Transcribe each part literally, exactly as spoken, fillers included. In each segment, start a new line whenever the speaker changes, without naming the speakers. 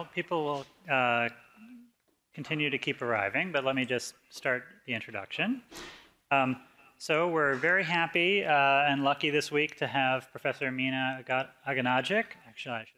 Well, people will uh, continue to keep arriving, but let me just start the introduction. Um, so we're very happy uh, and lucky this week to have Professor Mina Aganagic. Actually, I should.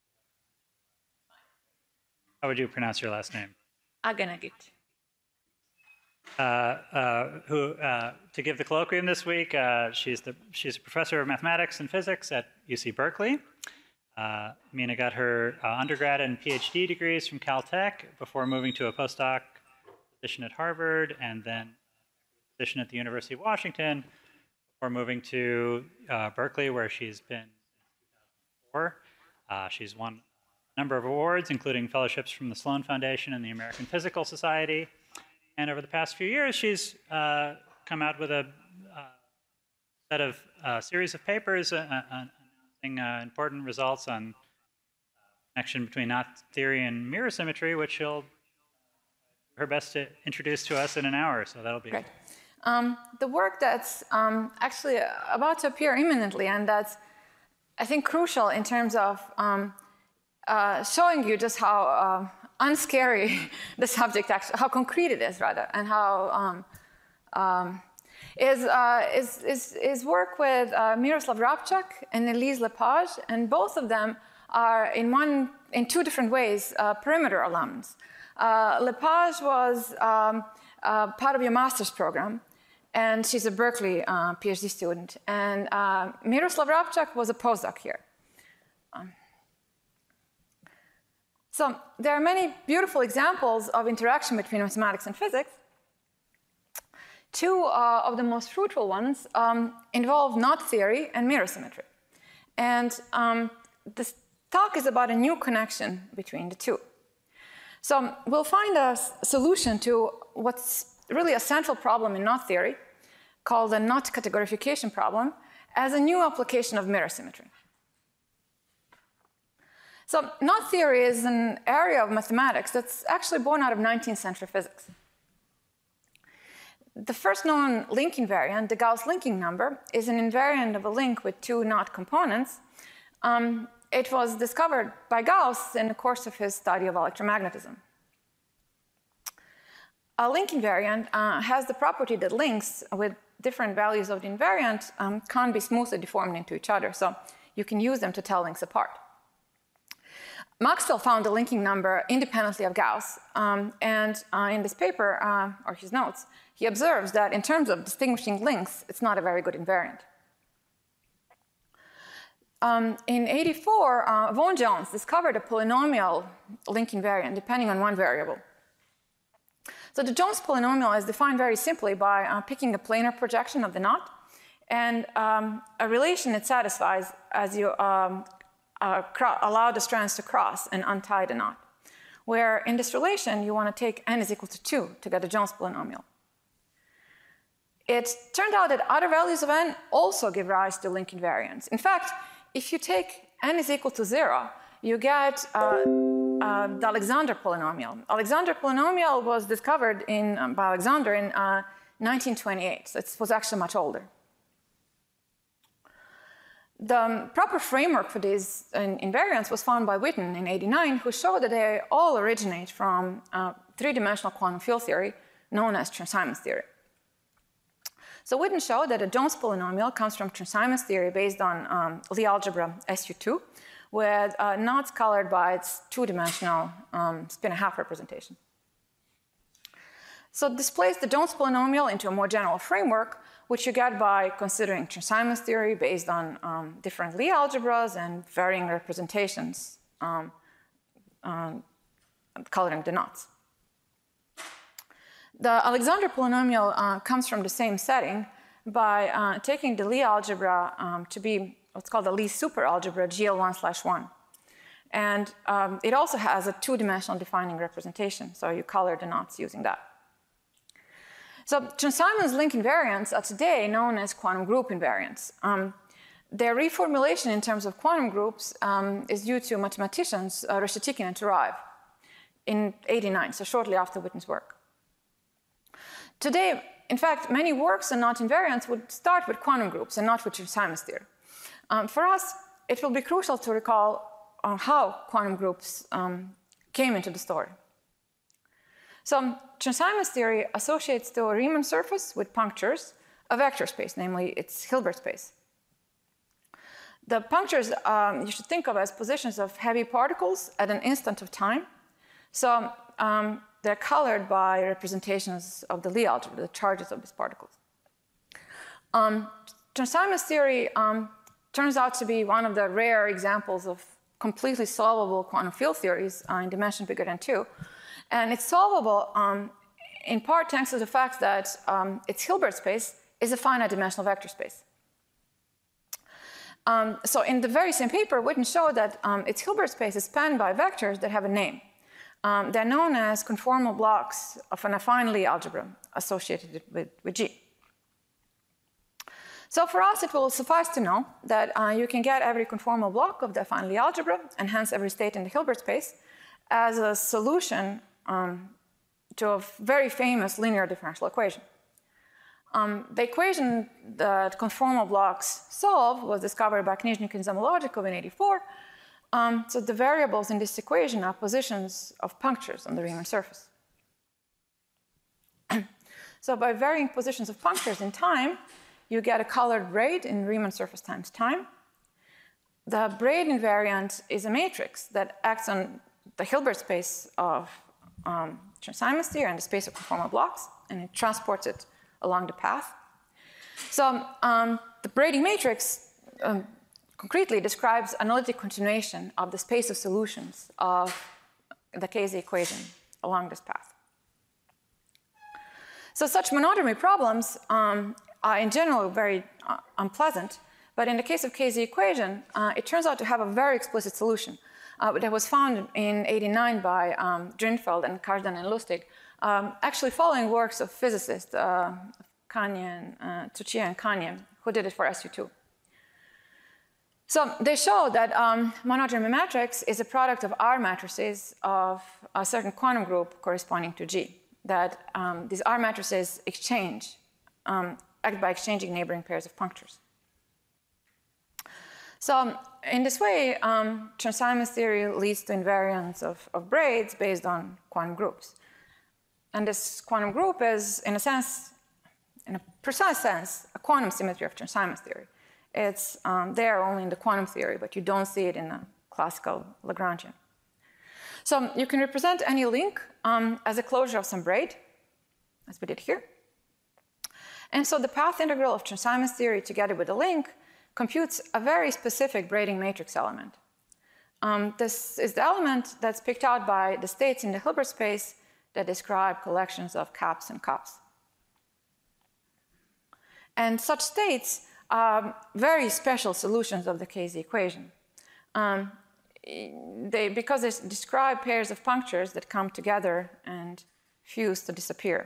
How would you pronounce your last name?
Aganagic.
Uh, uh, who, uh, to give the colloquium this week, uh, she's, the, she's a professor of mathematics and physics at U C Berkeley. Uh, Mina got her uh, undergrad and PhD degrees from Caltech before moving to a postdoc position at Harvard and then a position at the University of Washington before moving to uh, Berkeley, where she's been since two thousand four. Uh, she's won a number of awards, including fellowships from the Sloan Foundation and the American Physical Society. And over the past few years, she's uh, come out with a uh, set of uh, series of papers uh, uh, announcing uh, important results on connection between knot theory and mirror symmetry, which she'll do her best to introduce to us in an hour. So that'll be
great. Um, the work that's um, actually about to appear imminently, and that's, I think, crucial in terms of um, uh, showing you just how uh, unscary the subject actually, how concrete it is rather, and how um, um, is, uh, is, is, is work with uh, Miroslav Rabchak and Elise Lepage, and both of them are in one, in two different ways, uh, perimeter alums. Uh, Lepage was um, uh, part of your master's program, and she's a Berkeley uh, PhD student, and uh, Miroslav Rabchak was a postdoc here. Um, So there are many beautiful examples of interaction between mathematics and physics. Two uh, of the most fruitful ones um, involve knot theory and mirror symmetry. And um, this talk is about a new connection between the two. So we'll find a solution to what's really a central problem in knot theory, called the knot categorification problem, as a new application of mirror symmetry. So knot theory is an area of mathematics that's actually born out of nineteenth century physics. The first known link invariant, the Gauss linking number, is an invariant of a link with two knot components. Um, it was discovered by Gauss in the course of his study of electromagnetism. A link invariant uh, has the property that links with different values of the invariant um, can't be smoothly deformed into each other, so you can use them to tell links apart. Maxwell found the linking number independently of Gauss, um, and uh, in this paper, uh, or his notes, he observes that in terms of distinguishing links, it's not a very good invariant. Um, in eighty-four, uh, Vaughan-Jones discovered a polynomial link invariant depending on one variable. So the Jones polynomial is defined very simply by uh, picking a planar projection of the knot and um, a relation it satisfies as you um, Uh, allow the strands to cross and untie the knot, where in this relation you want to take n is equal to two to get the Jones polynomial. It turned out that other values of n also give rise to link invariants. In fact, if you take n is equal to zero, you get uh, uh, the Alexander polynomial. Alexander polynomial was discovered in, um, by Alexander in uh, nineteen twenty-eight, so it was actually much older. The proper framework for these invariants was found by Witten in eighty-nine, who showed that they all originate from uh, three-dimensional quantum field theory known as Chern-Simons theory. So Witten showed that a Jones polynomial comes from Chern-Simons theory based on um, Lie algebra S U two, with uh, knots colored by its two-dimensional um, spin-and-a-half representation. So this places the Jones polynomial into a more general framework, which you get by considering Chern-Simons theory based on um, different Lie algebras and varying representations um, um, coloring the knots. The Alexander polynomial uh, comes from the same setting by uh, taking the Lie algebra um, to be what's called the Lie superalgebra G L one slash one. And um, it also has a two-dimensional defining representation, so you color the knots using that. So Chern-Simons link invariants are today known as quantum group invariants. Um, their reformulation in terms of quantum groups um, is due to mathematicians uh, Reshetikhin and Turaev in eighty-nine, so shortly after Witten's work. Today, in fact, many works on knot invariants would start with quantum groups and not with Chern-Simons theory. Um, for us, it will be crucial to recall uh, how quantum groups um, came into the story. So Chern-Simons theory associates the Riemann surface with punctures a vector space, namely its Hilbert space. The punctures um, you should think of as positions of heavy particles at an instant of time. So um, they're colored by representations of the Lie algebra, the charges of these particles. Um, Chern-Simons theory um, turns out to be one of the rare examples of completely solvable quantum field theories uh, in dimension bigger than two. And it's solvable um, in part thanks to the fact that um, its Hilbert space is a finite dimensional vector space. Um, so in the very same paper, Witten showed that um, its Hilbert space is spanned by vectors that have a name. Um, they're known as conformal blocks of an affine Lie algebra associated with, with G. So for us, it will suffice to know that uh, you can get every conformal block of the affine Lie algebra, and hence every state in the Hilbert space, as a solution um, to a very famous linear differential equation. Um, the equation that conformal blocks solve was discovered by Knizhnik and Zamolodchikov in eighty-four. Um, so the variables in this equation are positions of punctures on the Riemann surface. So by varying positions of punctures in time, you get a colored braid in Riemann surface times time. The braid invariant is a matrix that acts on the Hilbert space of um, Chern-Simons theory and the space of conformal blocks, and it transports it along the path. So um, the braiding matrix um, concretely describes analytic continuation of the space of solutions of the K Z equation along this path. So such monodromy problems um, are in general very uh, unpleasant, but in the case of K Z equation, uh, it turns out to have a very explicit solution uh, that was found in eighty-nine by um, Drinfeld and Kazhdan and Lustig, um, actually following works of physicists, uh, Kanye and uh, Tsuchiya and Kanye, who did it for S U two. So they show that um, monodromy matrix is a product of R matrices of a certain quantum group corresponding to G, that um, these R matrices exchange, um, act by exchanging neighboring pairs of punctures. So in this way, um, Chern-Simons theory leads to invariance of, of braids based on quantum groups. And this quantum group is, in a sense, in a precise sense, a quantum symmetry of Chern-Simons theory. It's um, there only in the quantum theory, but you don't see it in a classical Lagrangian. So you can represent any link um, as a closure of some braid, as we did here. And so the path integral of Chern-Simons theory together with the link computes a very specific braiding matrix element. Um, this is the element that's picked out by the states in the Hilbert space that describe collections of caps and cups. And such states are very special solutions of the K Z equation. Um, they, because they describe pairs of punctures that come together and fuse to disappear.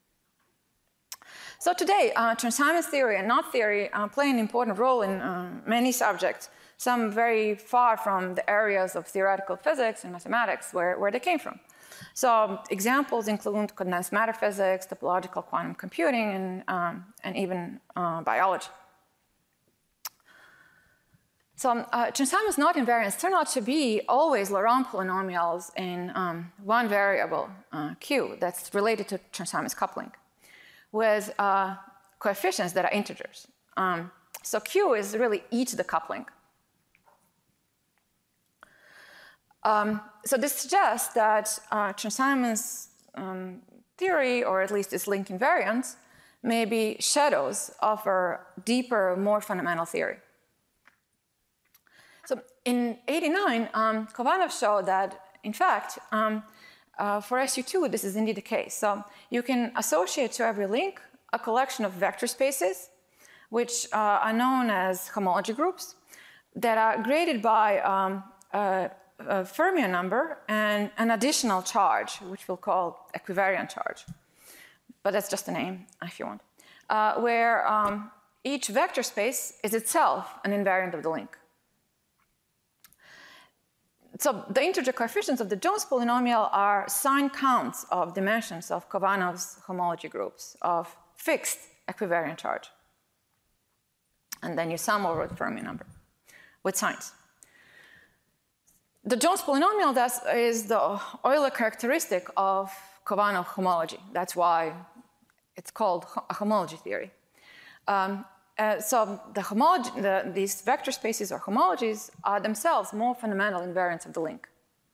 So today, uh, Chern-Simons theory and knot theory uh, play an important role in uh, many subjects, some very far from the areas of theoretical physics and mathematics where, where they came from. So examples include condensed matter physics, topological quantum computing, and, um, and even uh, biology. So uh, Chern-Simons knot invariants turn out to be always Laurent polynomials in um, one variable, uh, Q, that's related to Chern-Simons coupling, with uh, coefficients that are integers. Um, so Q is really e to the coupling. Um, so this suggests that uh, Chern-Simons um, theory, or at least its link invariants, may be shadows of a deeper, more fundamental theory. So in eighty-nine, um, Kovanov showed that, in fact, um, uh, for S U two, this is indeed the case. So you can associate to every link a collection of vector spaces, which uh, are known as homology groups, that are graded by um, a, a fermion number and an additional charge, which we'll call equivariant charge. But that's just a name, if you want, uh, where um, each vector space is itself an invariant of the link. So the integer coefficients of the Jones polynomial are sign counts of dimensions of Kovanov's homology groups of fixed equivariant charge. And then you sum over the fermion number with signs. the Jones polynomial that's, is the Euler characteristic of Khovanov homology. That's why it's called a homology theory. Um, uh, so the homology, the, these vector spaces or homologies are themselves more fundamental invariants of the link.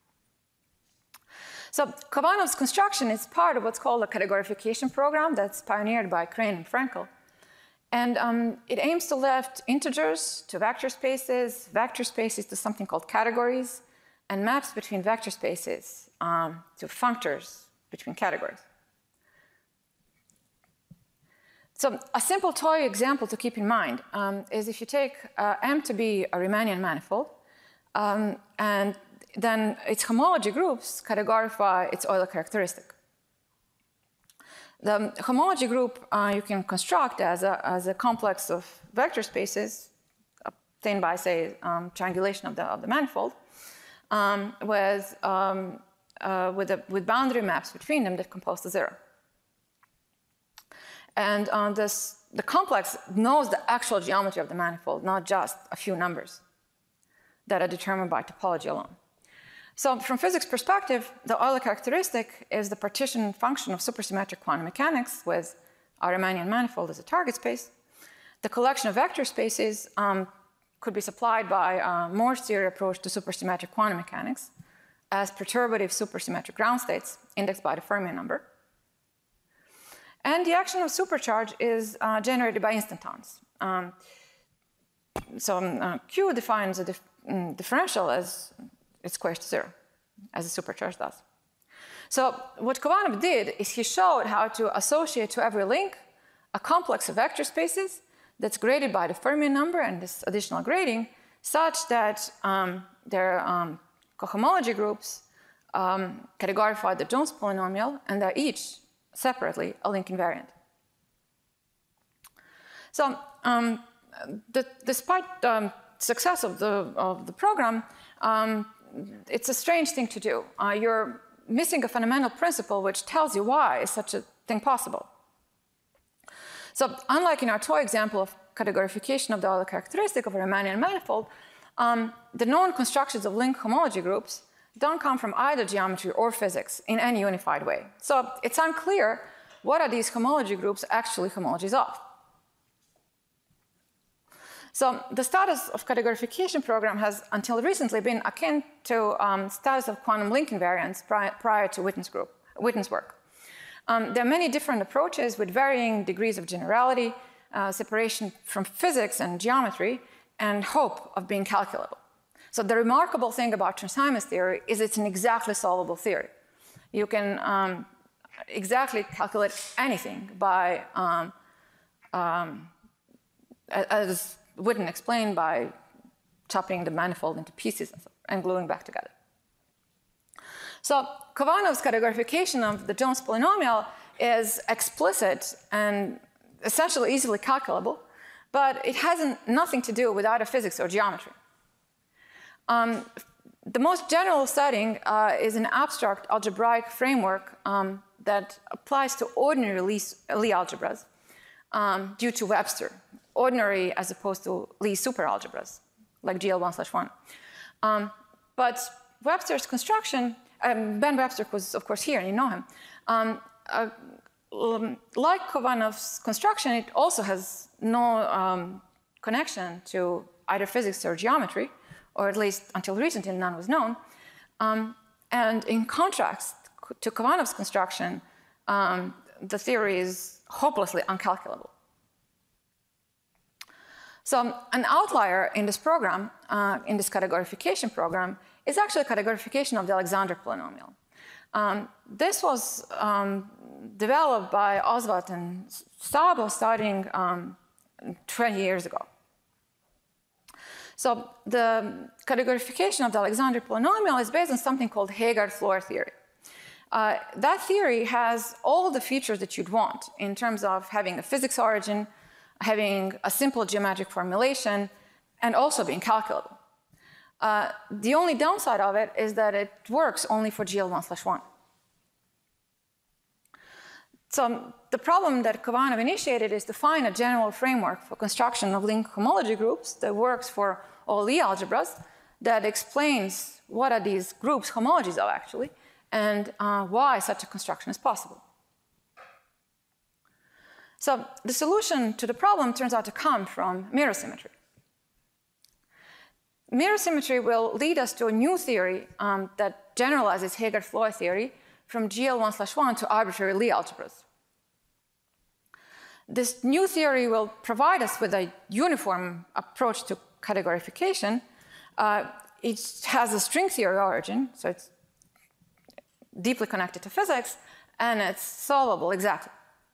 So Khovanov's construction is part of what's called a categorification program that's pioneered by Crane and Frenkel. And um, it aims to lift integers to vector spaces, vector spaces to something called categories, and maps between vector spaces um, to functors between categories. So a simple toy example to keep in mind um, is if you take uh, M to be a Riemannian manifold, um, and then its homology groups categorify its Euler characteristic. The homology group uh, you can construct as a, as a complex of vector spaces obtained by, say, um, triangulation of the, of the manifold um, with, um, uh, with, a, with boundary maps between them that compose to zero. And uh, this, the complex knows the actual geometry of the manifold, not just a few numbers that are determined by topology alone. So from physics perspective, the Euler characteristic is the partition function of supersymmetric quantum mechanics with a Riemannian manifold as a target space. The collection of vector spaces um, could be supplied by a Morse theory approach to supersymmetric quantum mechanics as perturbative supersymmetric ground states indexed by the Fermi number. And the action of supercharge is uh, generated by instantons. Um, so uh, Q defines a dif um, differential as it squares to zero, as a supercharge does. So what Khovanov did is he showed how to associate to every link a complex of vector spaces that's graded by the Fermi number and this additional grading, such that um, their um, cohomology groups um, categorify the Jones polynomial, and they're each separately a link invariant. So um, the, despite the success of the, of the program, um, it's a strange thing to do. Uh, you're missing a fundamental principle which tells you why is such a thing possible. So unlike in our toy example of categorification of the Euler characteristic of a Riemannian manifold, um, the known constructions of link homology groups don't come from either geometry or physics in any unified way. So it's unclear what are these homology groups actually homologies of. So the status of categorification program has until recently been akin to um, status of quantum link invariants prior, prior to Witten's group, Witten's work. Um, there are many different approaches with varying degrees of generality, uh, separation from physics and geometry, and hope of being calculable. So the remarkable thing about Chern-Simons theory is it's an exactly solvable theory. You can um, exactly calculate anything by, um, um, as Witten explained, by chopping the manifold into pieces and gluing back together. So Khovanov's categorification of the Jones polynomial is explicit and essentially easily calculable, but it has nothing to do with either physics or geometry. Um, the most general setting uh, is an abstract algebraic framework um, that applies to ordinary Lie, Lie algebras um, due to Webster. Ordinary as opposed to Lie superalgebras, like G L one slash one. Um, but Webster's construction, um, Ben Webster was, of course, here, and you know him. Um, uh, um, like Khovanov's construction, it also has no um, connection to either physics or geometry, or at least until recently none was known. Um, and in contrast to Khovanov's construction, um, the theory is hopelessly uncalculable. So an outlier in this program, uh, in this categorification program, is actually a categorification of the Alexander polynomial. Um, this was um, developed by Oswald and Szabo starting um, twenty years ago. So the categorification of the Alexander polynomial is based on something called Heegaard-Floer theory. Uh, that theory has all the features that you'd want in terms of having a physics origin, having a simple geometric formulation, and also being calculable. Uh, the only downside of it is that it works only for G L one slash one. So the problem that Khovanov initiated is to find a general framework for construction of link homology groups that works for all Lie algebras, that explains what are these groups homologies of actually, and uh, why such a construction is possible. So the solution to the problem turns out to come from mirror symmetry. Mirror symmetry will lead us to a new theory um, that generalizes Heegaard-Floy theory from G L one slash one to arbitrary Lie algebras. This new theory will provide us with a uniform approach to categorification. Uh, it has a string theory origin, so it's deeply connected to physics, and it's solvable exactly.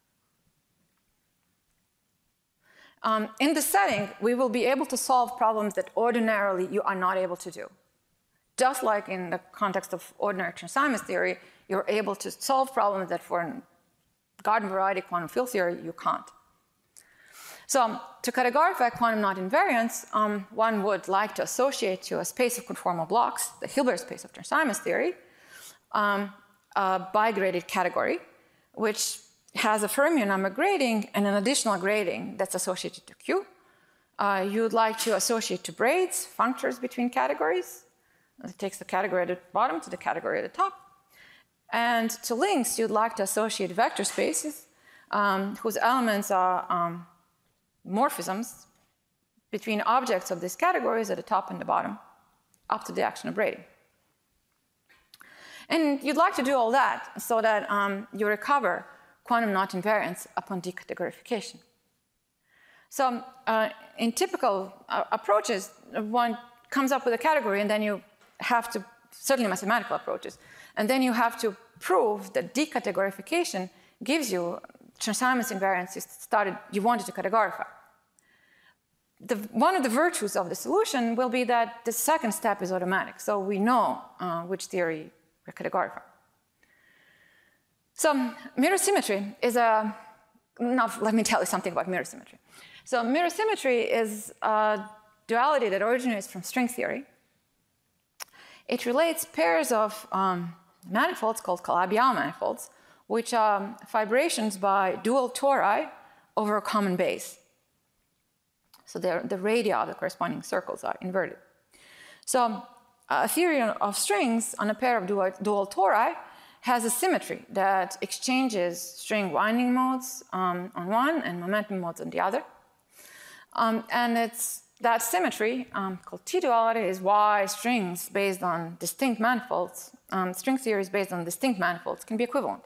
Um, in this setting, we will be able to solve problems that ordinarily you are not able to do. Just like in the context of ordinary Chern-Simons theory, you're able to solve problems that for garden variety quantum field theory, you can't. So um, to categorify quantum knot invariance, um, one would like to associate to a space of conformal blocks, the Hilbert space of Chern-Simons theory, um, a bigraded category, which has a fermion number grading and an additional grading that's associated to Q. Uh, you'd like to associate to braids, functors between categories. It takes the category at the bottom to the category at the top. And to links, you'd like to associate vector spaces um, whose elements are um, morphisms between objects of these categories at the top and the bottom, up to the action of braiding. And you'd like to do all that so that um, you recover quantum knot invariance upon decategorification. So uh, in typical uh, approaches, one comes up with a category and then you have to, certainly mathematical approaches, and then you have to prove that decategorification gives you Chern-Simons invariance you started, you wanted to categorify. The, one of the virtues of the solution will be that the second step is automatic, so we know uh, which theory we categorify. So mirror symmetry is a, now let me tell you something about mirror symmetry. So mirror symmetry is a duality that originates from string theory. It relates pairs of um, manifolds called Calabi-Yau manifolds, which are fibrations by dual tori over a common base. So the radii of the corresponding circles are inverted. So a theory of strings on a pair of dual, dual tori has a symmetry that exchanges string winding modes um, on one and momentum modes on the other. Um, and it's that symmetry, um, called T-duality, is why strings based on distinct manifolds, um, string theories based on distinct manifolds can be equivalent.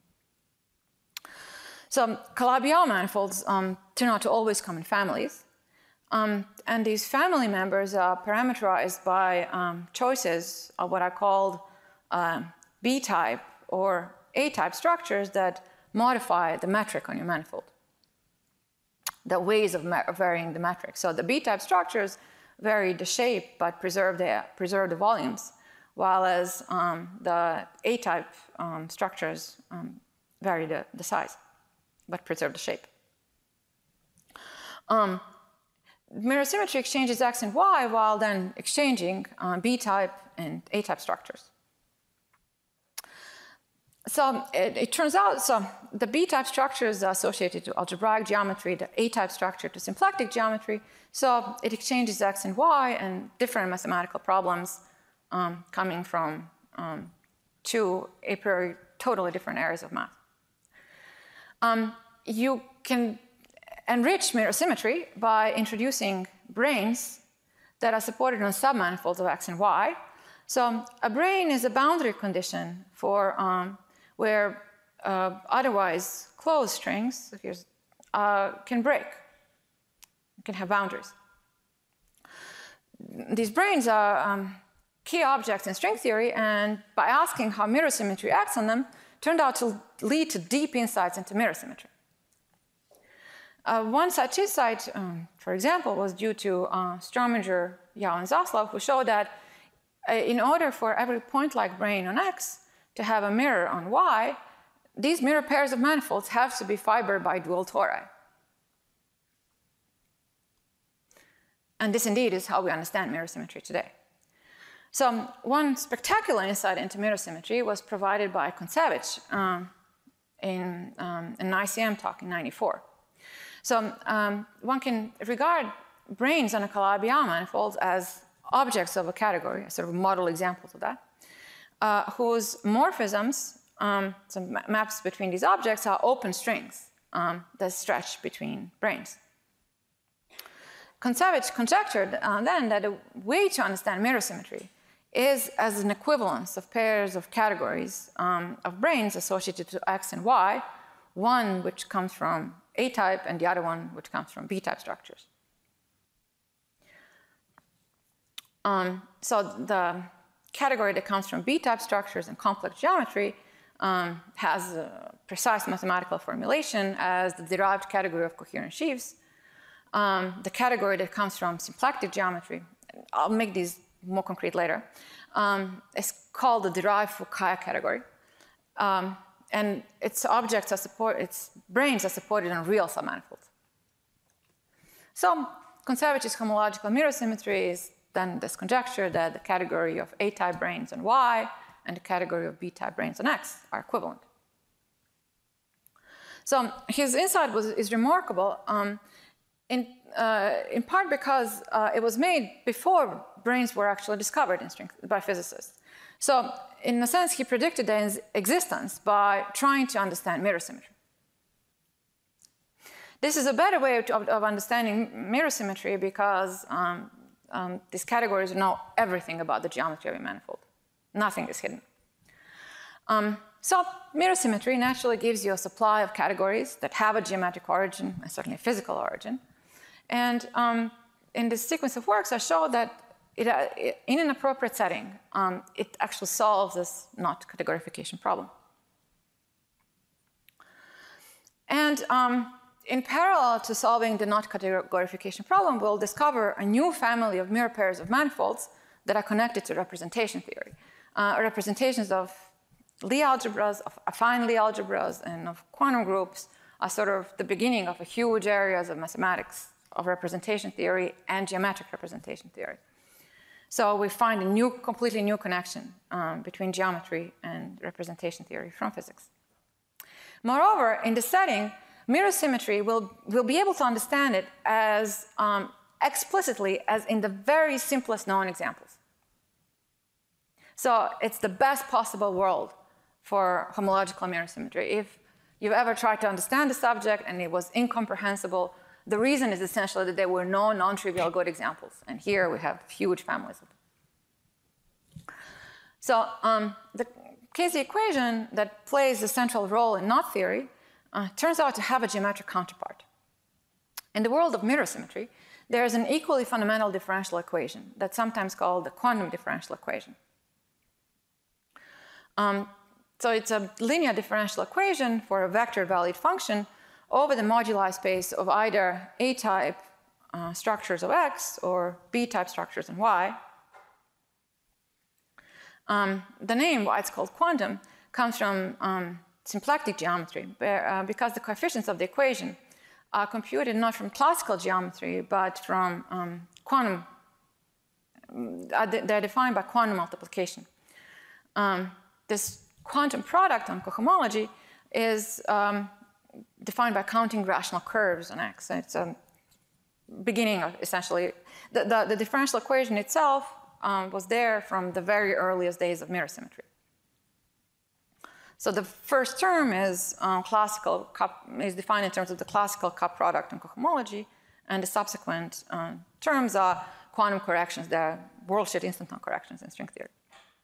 So Calabi-Yau manifolds um, turn out to always come in families. Um, and these family members are parameterized by um, choices of what are called uh, B-type or A-type structures that modify the metric on your manifold, the ways of varying the metric. So the B-type structures vary the shape but preserve the, preserve the volumes, while as um, the A-type um, structures um, vary the, the size but preserve the shape. Um, mirror symmetry exchanges X and Y while then exchanging uh, B-type and A-type structures. So it, it turns out, so the B-type structures are associated to algebraic geometry, the A-type structure to symplectic geometry. So it exchanges X and Y and different mathematical problems um, coming from um, two a priori totally different areas of math. Um, you can enrich mirror symmetry by introducing branes that are supported on submanifolds of X and Y. So a brane is a boundary condition for um, where uh, otherwise closed strings so here's, uh, can break, can have boundaries. These branes are um, key objects in string theory, and by asking how mirror symmetry acts on them, turned out to lead to deep insights into mirror symmetry. Uh, one such insight, um, for example, was due to uh, Strominger, Yau, and Zaslav, who showed that uh, in order for every point-like brane on X to have a mirror on Y, these mirror pairs of manifolds have to be fibered by dual tori. And this indeed is how we understand mirror symmetry today. So um, one spectacular insight into mirror symmetry was provided by Kontsevich um, in um, an I C M talk in ninety-four. So um, one can regard branes on a Calabi-Yau manifold as objects of a category, sort of model examples of that, uh, whose morphisms, um, some maps between these objects, are open strings um, that stretch between branes. Kontsevich conjectured uh, then that a way to understand mirror symmetry is as an equivalence of pairs of categories um, of branes associated to X and Y, one which comes from A-type and the other one which comes from B-type structures. Um, so the category that comes from B-type structures and complex geometry um, has a precise mathematical formulation as the derived category of coherent sheaves. Um, the category that comes from symplectic geometry, I'll make these more concrete later, um, is called the derived Fukaya category. Um, and its objects are support, its branes are supported on real submanifolds. So Kontsevich's homological mirror symmetry is then this conjecture that the category of A-type branes on Y and the category of B-type branes on X are equivalent. So his insight was, is remarkable. Um, In, uh, in part because uh, it was made before branes were actually discovered in string, by physicists. So in a sense, he predicted their existence by trying to understand mirror symmetry. This is a better way of, of understanding mirror symmetry because um, um, these categories know everything about the geometry of a manifold. Nothing is hidden. Um, so mirror symmetry naturally gives you a supply of categories that have a geometric origin and certainly a physical origin. And um, in this sequence of works, I show that it, uh, in an appropriate setting, um, it actually solves this knot categorification problem. And um, in parallel to solving the knot categorification problem, we'll discover a new family of mirror pairs of manifolds that are connected to representation theory. Uh, representations of Lie algebras, of affine Lie algebras, and of quantum groups are sort of the beginning of a huge areas of mathematics, of representation theory and geometric representation theory. So we find a new, completely new connection um, between geometry and representation theory from physics. Moreover, in the setting, mirror symmetry will, will be able to understand it as um, explicitly as in the very simplest known examples. So it's the best possible world for homological mirror symmetry. If you've ever tried to understand the subject and it was incomprehensible, the reason is essentially that there were no non-trivial good examples. And here we have huge families of them. So um, the Casey equation that plays a central role in knot theory uh, turns out to have a geometric counterpart. In the world of mirror symmetry, there is an equally fundamental differential equation that's sometimes called the quantum differential equation. Um, so it's a linear differential equation for a vector-valued function over the moduli space of either A-type uh, structures of X or B-type structures in Y. Um, the name, why it's called quantum, comes from um, symplectic geometry, where, uh, because the coefficients of the equation are computed not from classical geometry, but from um, quantum, uh, they're defined by quantum multiplication. Um, this quantum product on cohomology is um, defined by counting rational curves on X. And it's a beginning of essentially, the, the, the differential equation itself um, was there from the very earliest days of mirror symmetry. So the first term is um, classical cup, is defined in terms of the classical cup product on cohomology, and the subsequent um, terms are quantum corrections. They're world-sheet instanton corrections in string theory.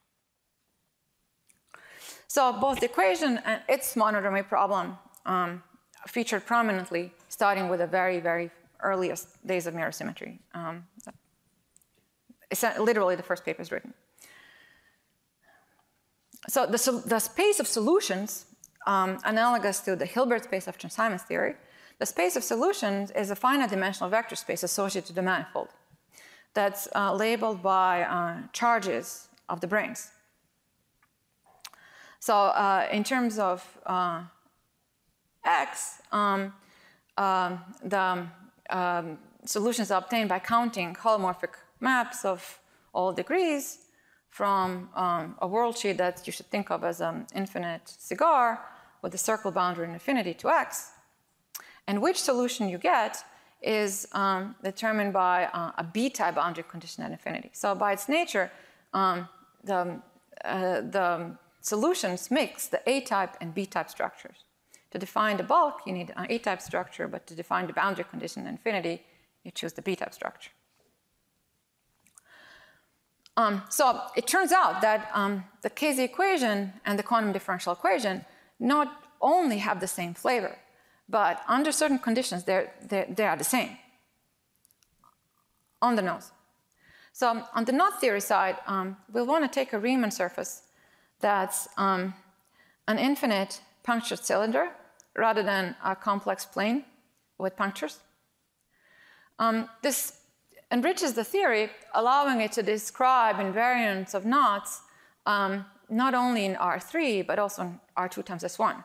So both the equation and its monodromy problem um, featured prominently, starting with the very, very earliest days of mirror symmetry. Um, it's literally the first paper is written. So the, the space of solutions, um, analogous to the Hilbert space of Chern-Simons theory, the space of solutions is a finite dimensional vector space associated to the manifold that's uh, labeled by uh, charges of the branes. So uh, in terms of uh, X, um, um, the um, solutions are obtained by counting holomorphic maps of all degrees from um, a world sheet that you should think of as an infinite cigar with a circle boundary in infinity to X. And which solution you get is um, determined by uh, a B-type boundary condition at infinity. So by its nature, um, the, uh, the solutions mix the A-type and B-type structures. To define the bulk, you need an A-type structure, but to define the boundary condition at infinity, you choose the B-type structure. Um, so it turns out that um, the K Z equation and the quantum differential equation not only have the same flavor, but under certain conditions, they're, they're, they are the same on the nose. So on the knot theory side, um, we'll want to take a Riemann surface that's um, an infinite punctured cylinder rather than a complex plane with punctures. Um, this enriches the theory, allowing it to describe invariants of knots um, not only in R three, but also in R two times S one.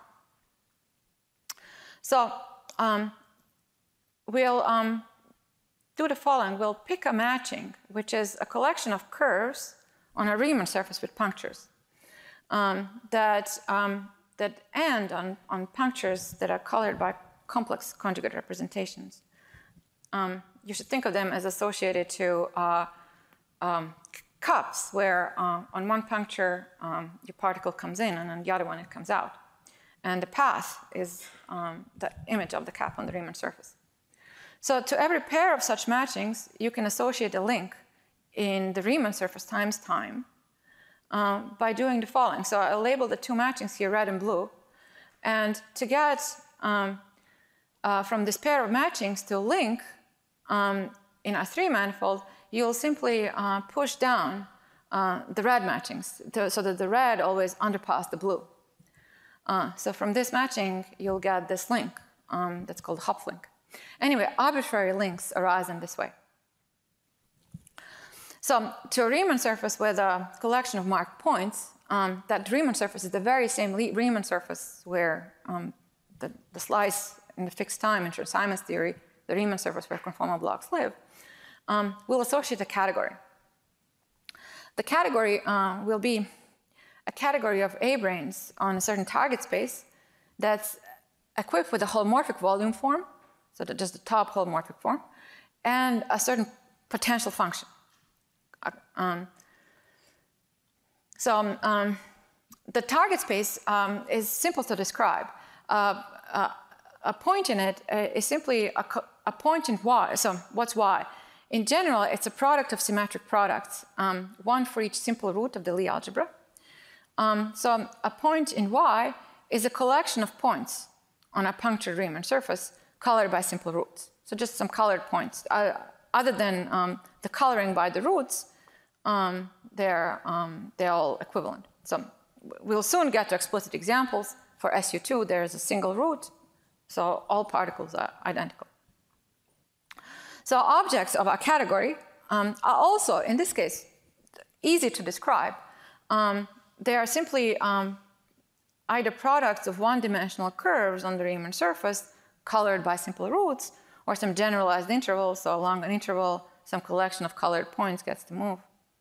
So um, we'll um, do the following. We'll pick a matching, which is a collection of curves on a Riemann surface with punctures um, that, um, that end on, on punctures that are colored by complex conjugate representations. Um, you should think of them as associated to uh, um, cups, where uh, on one puncture um, your particle comes in, and on the other one it comes out. And the path is um, the image of the cap on the Riemann surface. So to every pair of such matchings, you can associate a link in the Riemann surface times time uh, by doing the following. So I'll label the two matchings here red and blue. And to get um, uh, from this pair of matchings to link um, in a three manifold, you'll simply uh, push down uh, the red matchings to, so that the red always underpass the blue. Uh, so from this matching, you'll get this link um, that's called Hopf link. Anyway, arbitrary links arise in this way. So to a Riemann surface with a collection of marked points, um, that Riemann surface is the very same Riemann surface where um, the, the slice in the fixed time in Chern-Simons theory, the Riemann surface where conformal blocks live, um, we'll associate a category. The category uh, will be a category of A-branes on a certain target space that's equipped with a holomorphic volume form, so that just the top holomorphic form, and a certain potential function. Um, so um, um, the target space um, is simple to describe. Uh, uh, a point in it uh, is simply a, a point in Y. So what's Y? In general, it's a product of symmetric products, um, one for each simple root of the Lie algebra. Um, so a point in Y is a collection of points on a punctured Riemann surface colored by simple roots. So just some colored points. Uh, other than um, the coloring by the roots, um, they're, um, they're all equivalent. So we'll soon get to explicit examples. For S U two, there's a single root, so all particles are identical. So objects of our category um, are also, in this case, easy to describe. Um, they are simply um, either products of one-dimensional curves on the Riemann surface colored by simple roots, or some generalized interval, so along an interval, some collection of colored points gets to move.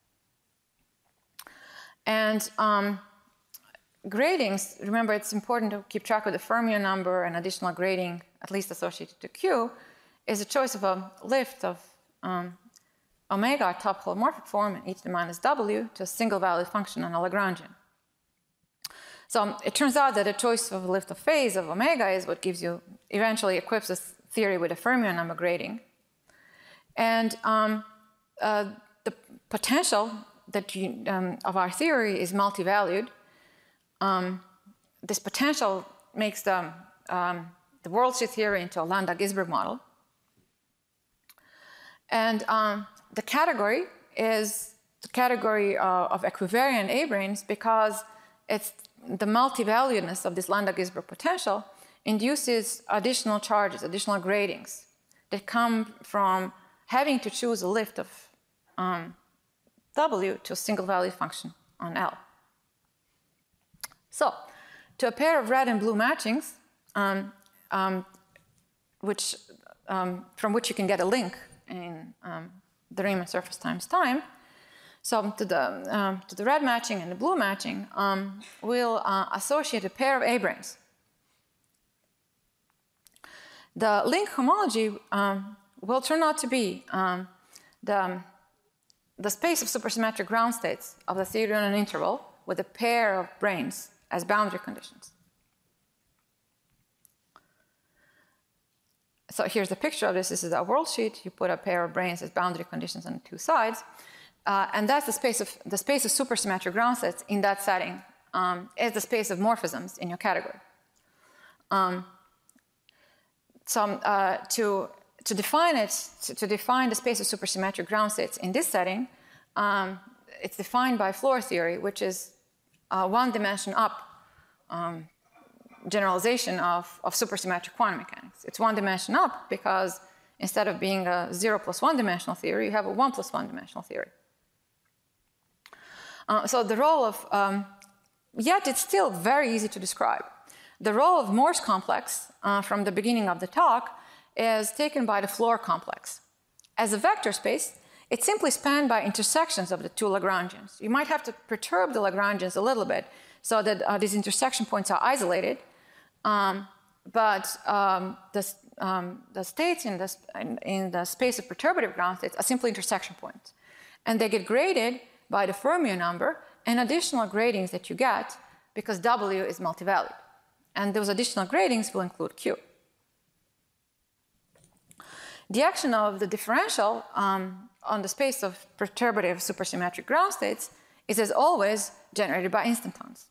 And um, gradings, remember it's important to keep track of the fermion number, and additional grading, at least associated to Q, is a choice of a lift of um, omega top holomorphic form in e to the minus w to a single valued function on a Lagrangian. So it turns out that a choice of a lift of phase of omega is what gives you, eventually equips this theory with a fermion number grading. And um, uh, the potential that you, um, of our theory is multi-valued. Um, this potential makes the, um, the world sheet theory into a Lambda-Gisberg model. And um, the category is the category uh, of equivariant A-branes because it's the multi-valuedness of this Lambda-Gisberg potential induces additional charges, additional gradings that come from having to choose a lift of um, W to a single valued function on L. So to a pair of red and blue matchings, um, um, which, um, from which you can get a link in um, the Riemann surface times time, so to the, um, to the red matching and the blue matching, um, we'll uh, associate a pair of A-branes. The link homology um, will turn out to be um, the, the space of supersymmetric ground states of the theory on an interval with a pair of branes as boundary conditions. So here's a picture of this. This is a world sheet. You put a pair of branes as boundary conditions on the two sides. Uh, and that's the space of the space of supersymmetric ground sets in that setting um, is the space of morphisms in your category. Um, so uh, to to define it, to, to define the space of supersymmetric ground states in this setting, um, it's defined by Floer theory, which is a one dimension up um, generalization of, of supersymmetric quantum mechanics. It's one dimension up because instead of being a zero plus one dimensional theory, you have a one plus one dimensional theory. Uh, so the role of, um, yet it's still very easy to describe. The role of Morse complex uh, from the beginning of the talk is taken by the Floer complex. As a vector space, it's simply spanned by intersections of the two Lagrangians. You might have to perturb the Lagrangians a little bit so that uh, these intersection points are isolated, um, but um, the, um, the states in the, in, in the space of perturbative ground states are simply intersection points. And they get graded by the fermion number and additional gradings that you get because W is multivalued. And those additional gradings will include Q. The action of the differential um, on the space of perturbative supersymmetric ground states is, as always, generated by instantons.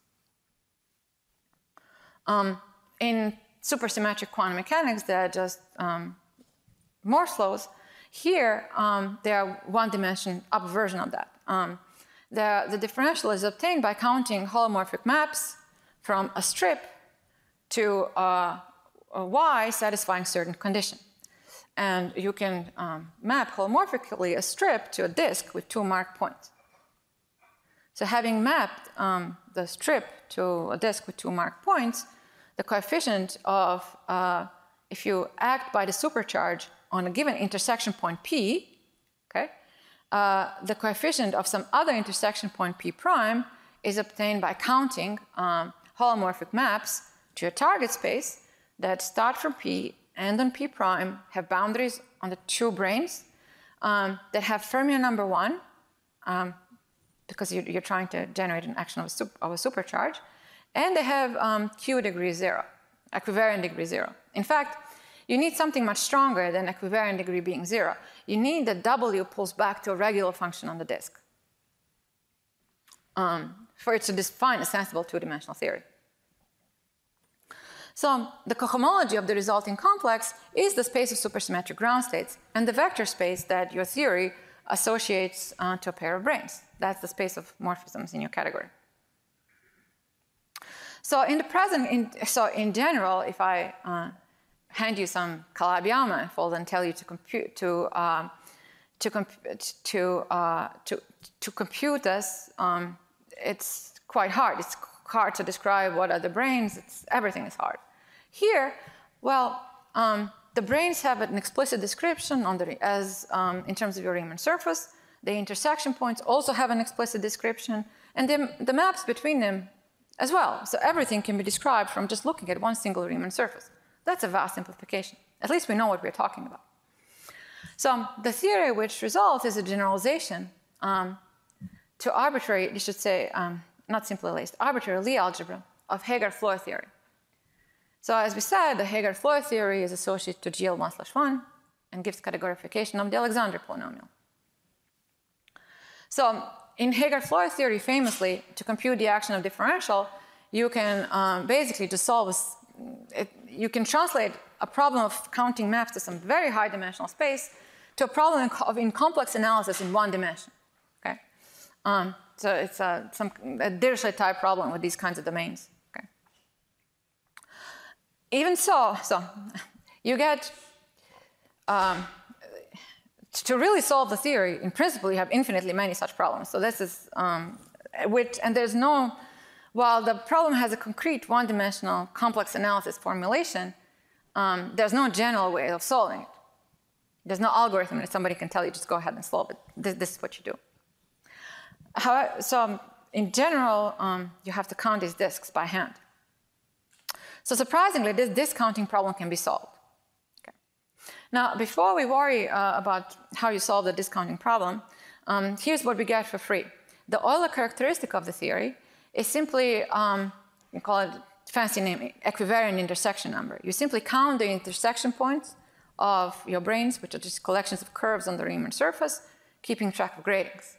Um, in supersymmetric quantum mechanics, they're just um, Morse laws. Here, um, they are one dimension up version of that. Um, the, the differential is obtained by counting holomorphic maps from a strip to uh, a Y satisfying certain condition. And you can um, map holomorphically a strip to a disk with two marked points. So having mapped um, the strip to a disk with two marked points, the coefficient of, uh, if you act by the supercharge on a given intersection point P, okay, uh, the coefficient of some other intersection point P prime is obtained by counting um, holomorphic maps to a target space that start from P and on P prime have boundaries on the two branes um, that have fermion number one, um, because you're, you're trying to generate an action of a, super, of a supercharge, and they have um, Q degree zero, equivariant degree zero. In fact, you need something much stronger than equivariant degree being zero. You need that W pulls back to a regular function on the disk um, for it to define a sensible two-dimensional theory. So the cohomology of the resulting complex is the space of supersymmetric ground states and the vector space that your theory associates uh, to a pair of branes. That's the space of morphisms in your category. So in the present, in, so in general, if I uh, hand you some Calabi-Yau manifold and tell you to compute to um, to, comp to, uh, to to compute this, um, it's quite hard. It's hard to describe what are the branes. It's, everything is hard. Here, well, um, the branes have an explicit description on the, as um, in terms of your Riemann surface. The intersection points also have an explicit description, and the, the maps between them as well. So everything can be described from just looking at one single Riemann surface. That's a vast simplification. At least we know what we're talking about. So the theory which results is a generalization um, to arbitrary, you should say, um, not simply laced, arbitrary Lie algebra of Heegaard-Floer theory. So as we said, the Heegaard-Floer theory is associated to G L one slash one and gives categorification of the Alexander polynomial. So in Heegaard-Floer theory, famously, to compute the action of differential, you can um, basically just solve a, it, you can translate a problem of counting maps to some very high dimensional space to a problem in, of, in complex analysis in one dimension. Okay, um, so it's a, some a Dirichlet type problem with these kinds of domains. Okay. Even so, so you get um, to really solve the theory. In principle, you have infinitely many such problems. So this is um, which, and there's no. While the problem has a concrete one-dimensional complex analysis formulation, um, there's no general way of solving it. There's no algorithm that somebody can tell you, just go ahead and solve it. This, this is what you do. However, so um, in general, um, you have to count these disks by hand. So surprisingly, this discounting problem can be solved. Okay. Now, before we worry uh, about how you solve the discounting problem, um, here's what we get for free. The Euler characteristic of the theory is simply, um, you call it fancy name, equivariant intersection number. You simply count the intersection points of your branes, which are just collections of curves on the Riemann surface, keeping track of gradings.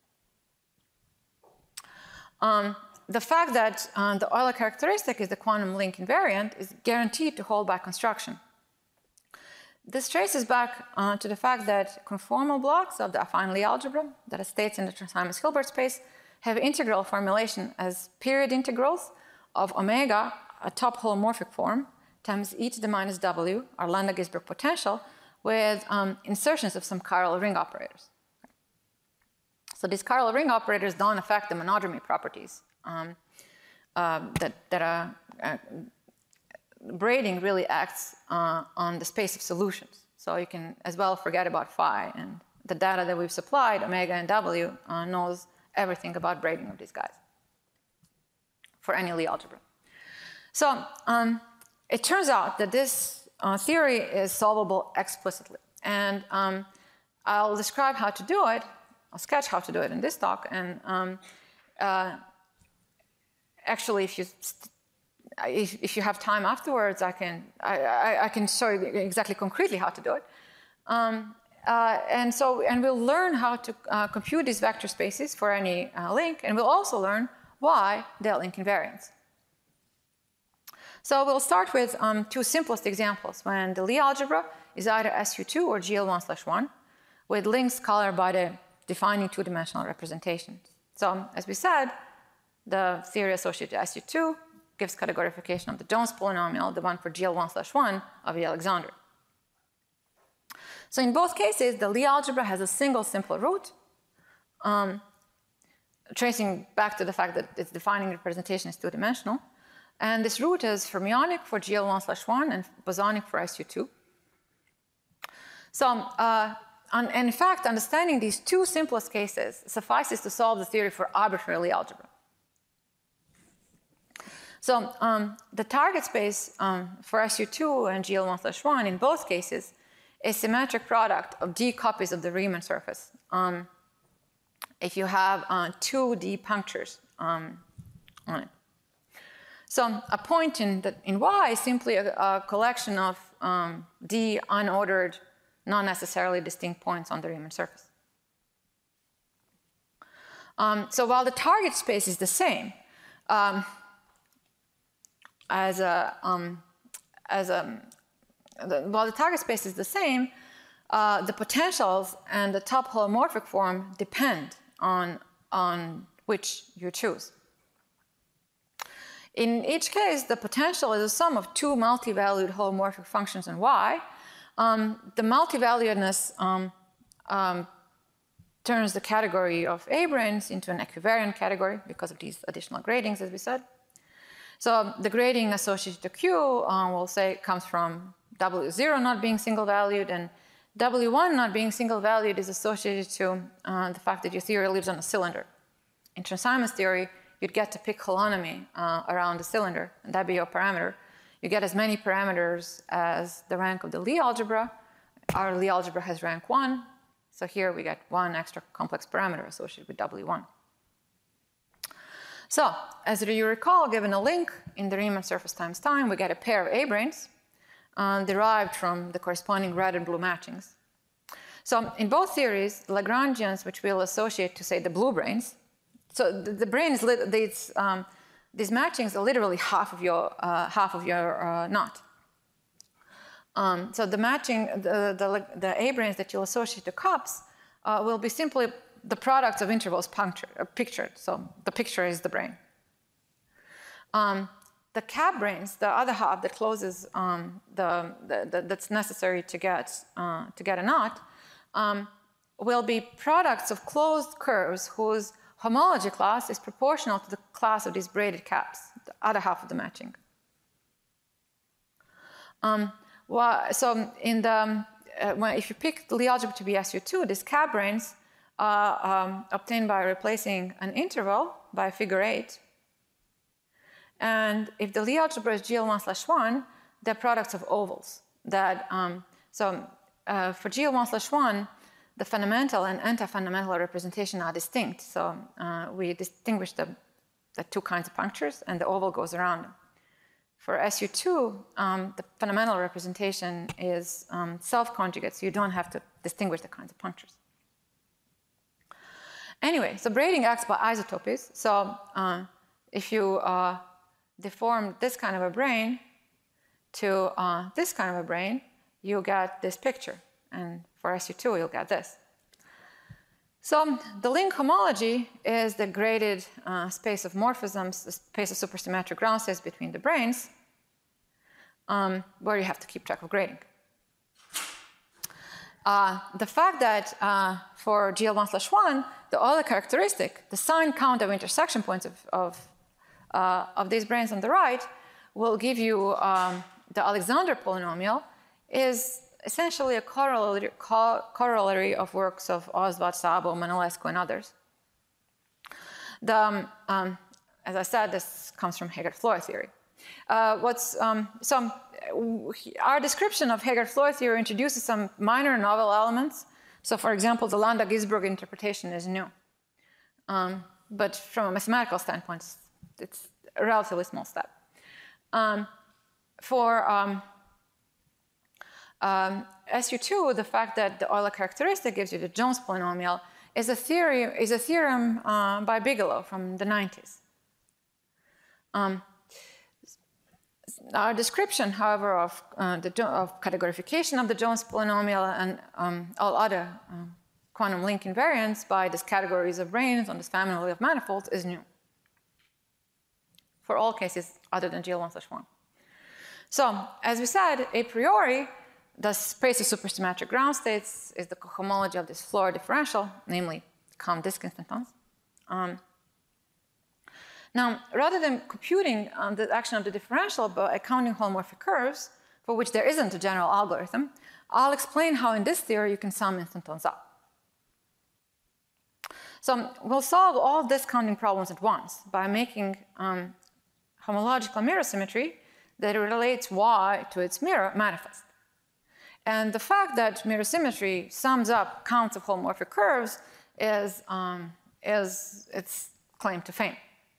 Um, the fact that uh, the Euler characteristic is the quantum link invariant is guaranteed to hold by construction. This traces back uh, to the fact that conformal blocks of the affine Lie algebra, that are states in the Transheimers Hilbert space, have integral formulation as period integrals of omega, a top holomorphic form, times e to the minus w, our Lambda-Gisburg potential, with um, insertions of some chiral ring operators. So these chiral ring operators don't affect the monodromy properties um, uh, that, that are uh, braiding really acts uh, on the space of solutions. So you can as well forget about phi, and the data that we've supplied, omega and w, uh, knows everything about braiding of these guys for any Lie algebra. So um, it turns out that this uh, theory is solvable explicitly. And um, I'll describe how to do it. I'll sketch how to do it in this talk. And um, uh, actually, if you If, if you have time afterwards, I can, I, I, I can show you exactly concretely how to do it. Um, uh, and so, and we'll learn how to uh, compute these vector spaces for any uh, link, and we'll also learn why they're link invariants. So we'll start with um, two simplest examples, when the Lie algebra is either S U two or G L one slash one, with links colored by the defining two-dimensional representation. So, as we said, the theory associated to S U two gives categorification of the Jones polynomial, the one for G L one slash one of the Alexander. So in both cases, the Lie algebra has a single simple root, um, tracing back to the fact that its defining representation is two-dimensional. And this root is fermionic for G L one slash one and bosonic for S U two. So, uh, and in fact, understanding these two simplest cases suffices to solve the theory for arbitrary Lie algebra. So um, the target space um, for S U two and G L one slash one in both cases is symmetric product of d copies of the Riemann surface. Um, if you have uh, two d punctures um, on it. So a point in, the, in Y is simply a, a collection of um, d unordered, not necessarily distinct points on the Riemann surface. Um, so while the target space is the same, um, as a, um, as a, the, while the target space is the same, uh, the potentials and the top holomorphic form depend on, on which you choose. In each case, the potential is a sum of two multi-valued holomorphic functions in Y. Um, the multi-valuedness um, um, turns the category of A-branes into an equivariant category because of these additional gradings, as we said. So the grading associated to Q, uh, we'll say, comes from W zero not being single-valued, and W one not being single-valued is associated to uh, the fact that your theory lives on a cylinder. In Transheimers theory, you'd get to pick holonomy uh, around the cylinder, and that'd be your parameter. You get as many parameters as the rank of the Lie algebra. Our Lie algebra has rank one, so here we get one extra complex parameter associated with W one. So, as you recall, given a link in the Riemann surface times time, we get a pair of A-branes uh, derived from the corresponding red and blue matchings. So, in both theories, the Lagrangians, which we'll associate to, say, the blue branes, so the, the brain is, these, um, these matchings are literally half of your, uh, half of your uh, knot. Um, so the matching, the, the, the A-branes that you'll associate to cups uh, will be simply the products of intervals punctured, uh, pictured. So the picture is the brain. Um, the cap branes, the other half that closes um, the, the, the, that's necessary to get, uh, to get a knot, um, will be products of closed curves whose homology class is proportional to the class of these braided caps, the other half of the matching. Um, well, so in the, uh, when, if you pick the Lie algebra to be S U two, these cap branes are um, obtained by replacing an interval by figure eight. And if the Lie algebra is G L one slash one, they're products of ovals that um, So uh, for G L one slash one, the fundamental and anti-fundamental representation are distinct. So uh, we distinguish the, the two kinds of punctures, and the oval goes around them. For S U two, um, the fundamental representation is um, self-conjugate, so you don't have to distinguish the kinds of punctures. Anyway, so braiding acts by isotopies. So uh, if you uh, deform this kind of a brane to uh, this kind of a brane, you get this picture. And for S U two, you'll get this. So the link homology is the graded uh, space of morphisms, the space of supersymmetric ground states between the branes, um, where you have to keep track of grading. Uh, the fact that uh, for G L one slash one, the Euler characteristic, the sign count of intersection points of, of, uh, of these branes on the right, will give you um, the Alexander polynomial, is essentially a corollary, co corollary of works of Oswald, Szabo, Manolescu, and others. The, um, um, as I said, this comes from Heger-Floer theory. Uh, what's, um, so our description of Heger-Floer theory introduces some minor novel elements. So for example, the Lambda-Gisborg interpretation is new. Um, but from a mathematical standpoint, it's a relatively small step. Um, for um, um, S U two, the fact that the Euler characteristic gives you the Jones polynomial is a theory, is a theorem uh, by Bigelow from the nineties. Um, Our description, however, of, uh, the, of categorification of the Jones polynomial and um, all other um, quantum link invariants by these categories of branes on this family of manifolds is new for all cases other than G L one slash one. So, as we said, a priori, the space of supersymmetric ground states is the cohomology of this Floer differential, namely Kamm disk instantons. Um, Now, rather than computing um, the action of the differential by counting holomorphic curves, for which there isn't a general algorithm, I'll explain how in this theory you can sum instantons up. So we'll solve all discounting problems at once by making um, homological mirror symmetry that relates Y to its mirror manifest. And the fact that mirror symmetry sums up counts of holomorphic curves is, um, is its claim to fame.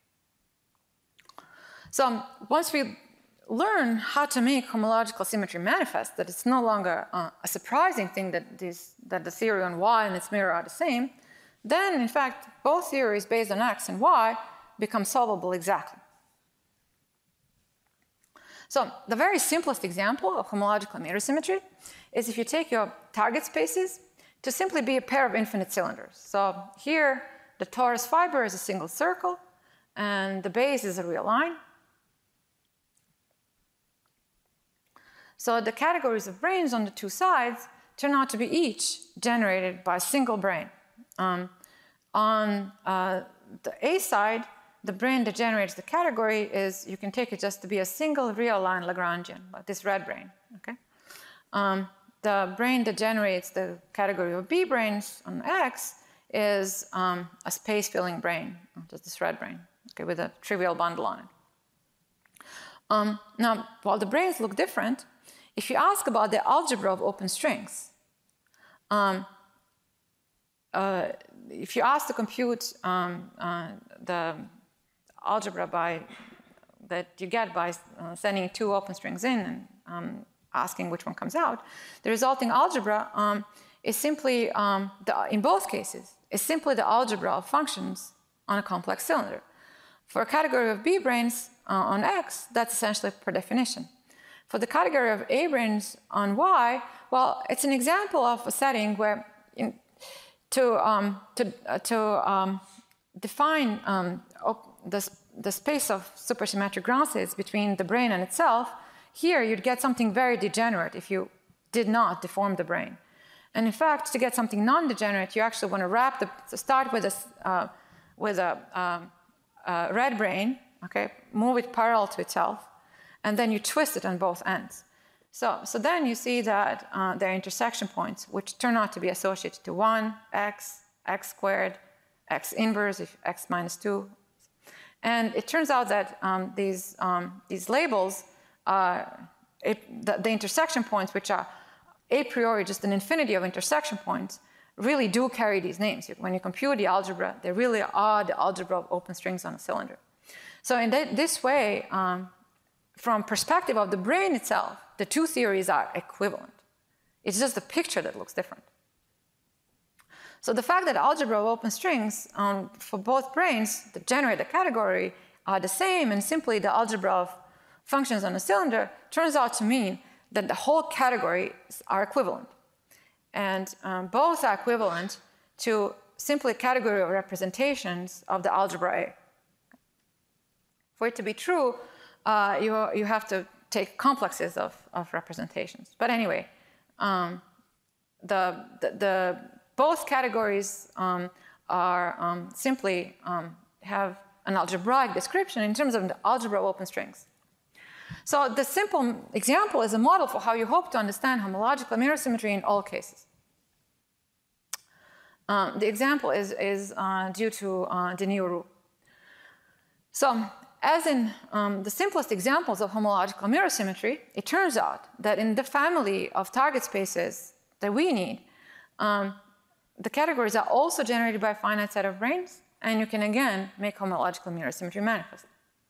So once we learn how to make homological symmetry manifest, that it's no longer uh, a surprising thing that, this, that the theory on Y and its mirror are the same, then in fact both theories based on X and Y become solvable exactly. So the very simplest example of homological mirror symmetry is if you take your target spaces to simply be a pair of infinite cylinders. So here the torus fiber is a single circle and the base is a real line. So the categories of branes on the two sides turn out to be each generated by a single brane. Um, on uh, the A side, the brane that generates the category is, you can take it just to be a single real line Lagrangian, like this red brane. Okay? Um, the brane that generates the category of B branes on X is um, a space-filling brane, just this red brane, okay, with a trivial bundle on it. Um, now, while the branes look different, if you ask about the algebra of open strings, um, uh, if you ask to compute um, uh, the algebra by, that you get by uh, sending two open strings in and um, asking which one comes out, the resulting algebra um, is simply, um, the, in both cases, is simply the algebra of functions on a complex cylinder. For a category of B branes uh, on X, that's essentially per definition. For the category of A branes on Y, well, it's an example of a setting where in, to, um, to, uh, to um, define um, the, the space of supersymmetric ground states between the brane and itself, here you'd get something very degenerate if you did not deform the brane. And in fact, to get something non-degenerate, you actually want to wrap the, so start with a, uh, with a, um, a red brane, okay, move it parallel to itself, and then you twist it on both ends. So, so then you see that uh, there are intersection points which turn out to be associated to one, x, x squared, x inverse, if x minus two. And it turns out that um, these, um, these labels, uh, it, the, the intersection points which are a priori just an infinity of intersection points really do carry these names. When you compute the algebra, they really are the algebra of open strings on a cylinder. So in th this way, um, from perspective of the brane itself, the two theories are equivalent. It's just the picture that looks different. So the fact that algebra of open strings um, for both branes that generate the category are the same, and simply the algebra of functions on a cylinder turns out to mean that the whole categories are equivalent. And um, both are equivalent to simply a category of representations of the algebra A. For it to be true, uh, you, you have to take complexes of, of representations. But anyway, um, the, the, the, both categories um, are um, simply um, have an algebraic description in terms of the algebra of open strings. So the simple example is a model for how you hope to understand homological mirror symmetry in all cases. Um, the example is, is uh, due to uh, the New rule. So as in um, the simplest examples of homological mirror symmetry, it turns out that in the family of target spaces that we need, um, the categories are also generated by a finite set of branes, and you can again make homological mirror symmetry manifest.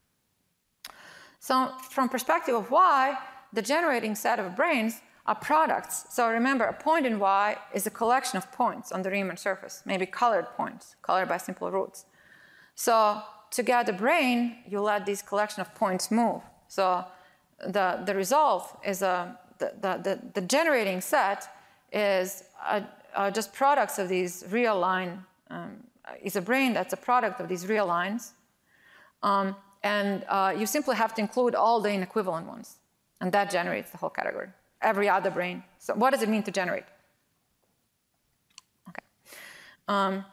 So from perspective of Y, the generating set of branes are products. So remember, a point in Y is a collection of points on the Riemann surface, maybe colored points, colored by simple roots. So to get a brane, you let these collection of points move. So the, the result is a, the, the, the, the generating set is a, a just products of these real line, um, is a brane that's a product of these real lines. Um, and uh, you simply have to include all the inequivalent ones. And that generates the whole category, every other brane. So what does it mean to generate? Okay. Um,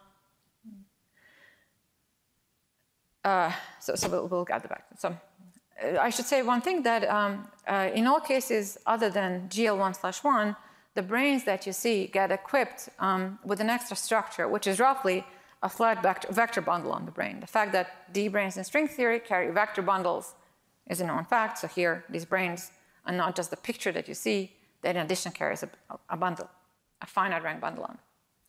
uh, so so we'll, we'll get back. So uh, I should say one thing, that um, uh, in all cases other than G L one slash one, the branes that you see get equipped um, with an extra structure, which is roughly a flat vector, vector bundle on the brane. The fact that D branes in string theory carry vector bundles is a known fact. So here, these branes are not just the picture that you see, that in addition carries a, a bundle, a finite rank bundle on.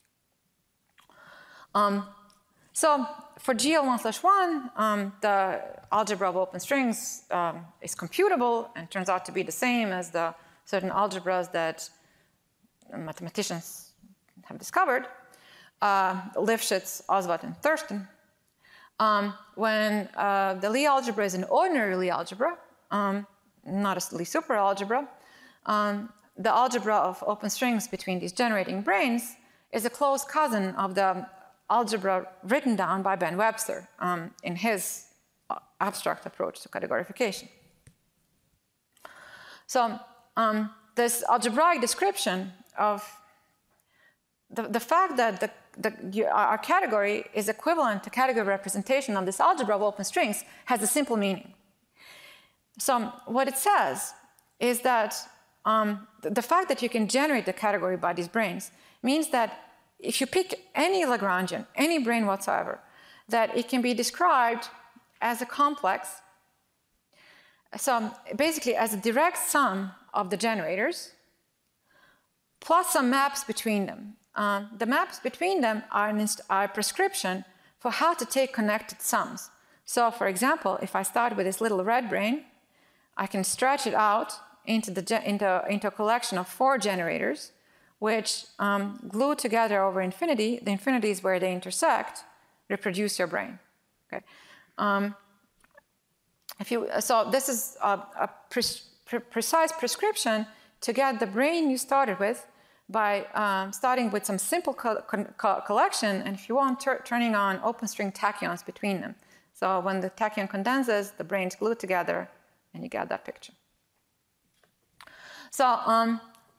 Um, so for G L one slash one, um, the algebra of open strings um, is computable and turns out to be the same as the certain algebras that mathematicians have discovered. Uh, Lifshitz, Oswald, and Thurston. Um, when uh, the Lie algebra is an ordinary Lie algebra, um, not a Lie superalgebra, um, the algebra of open strings between these generating branes is a close cousin of the algebra written down by Ben Webster um, in his abstract approach to categorification. So um, this algebraic description of the, the fact that the The, our category is equivalent to category representation of this algebra of open strings has a simple meaning. So what it says is that um, the, the fact that you can generate the category by these branes means that if you pick any Lagrangian, any brane whatsoever, that it can be described as a complex, so basically as a direct sum of the generators plus some maps between them. Uh, the maps between them are, an are a prescription for how to take connected sums. So for example, if I start with this little red brane, I can stretch it out into, the, into, into a collection of four generators, which um, glue together over infinity. The infinities where they intersect reproduce your brane. Okay. Um, if you, so this is a, a pre pre precise prescription to get the brane you started with by um, starting with some simple co co collection, and if you want, turning on open string tachyons between them. So when the tachyon condenses, the branes glue together, and you get that picture. So um,